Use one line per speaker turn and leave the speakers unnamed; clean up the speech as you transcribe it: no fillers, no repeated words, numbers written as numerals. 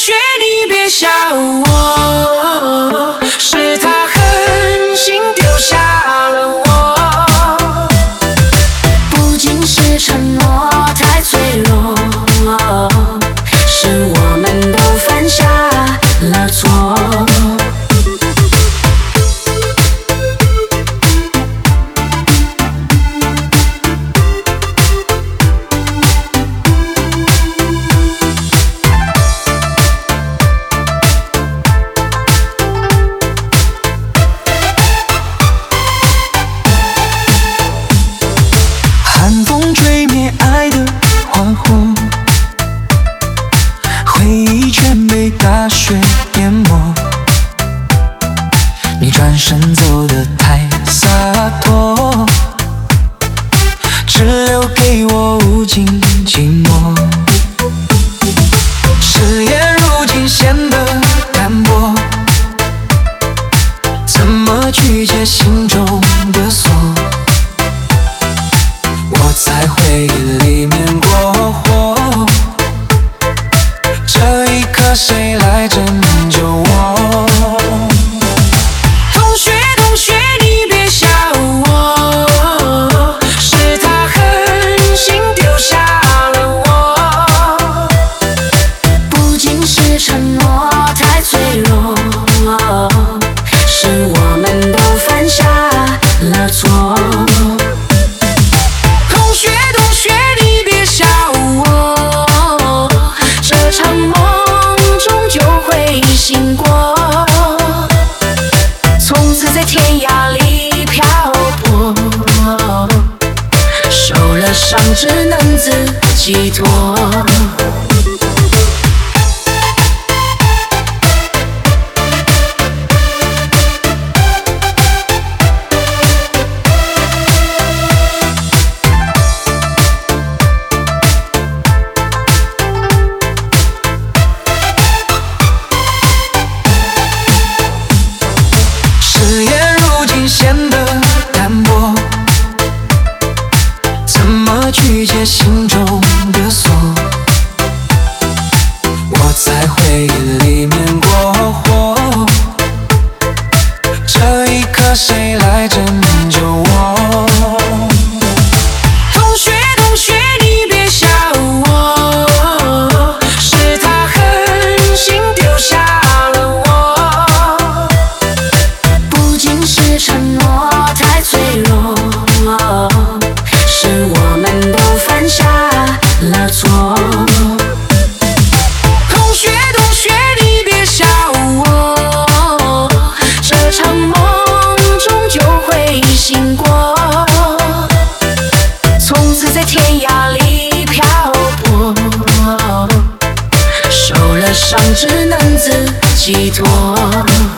学你别笑我，是他狠心丢下了我。不仅是承诺太脆弱，是我们都犯下了错。
寒风吹灭爱的花火，回忆全被大雪淹没。你转身走得太洒脱，只留给我无尽寂寞。誓言如今显得单薄，怎么去解心中的锁？我在回忆里面过活，这一刻谁来拯救我？
同学，同学，你别笑我，是他狠心丢下了我。不仅是承诺太脆弱，是我们都犯下了错。同学，同学，你别笑我，这场梦终究会醒过。从此在天涯里漂泊，受了伤只能自己躲。
誓言如今显得单薄，怎么去解心中的锁？我在回忆里面过活，这一刻谁来拯救我？
同学，同学，你别笑我，是他狠心丢下了我。不仅是承诺太脆弱，是我们都犯下了错。同学，同学，你别笑我，这场梦终究会醒过。从此在天涯里漂泊，受了伤只能自己躲。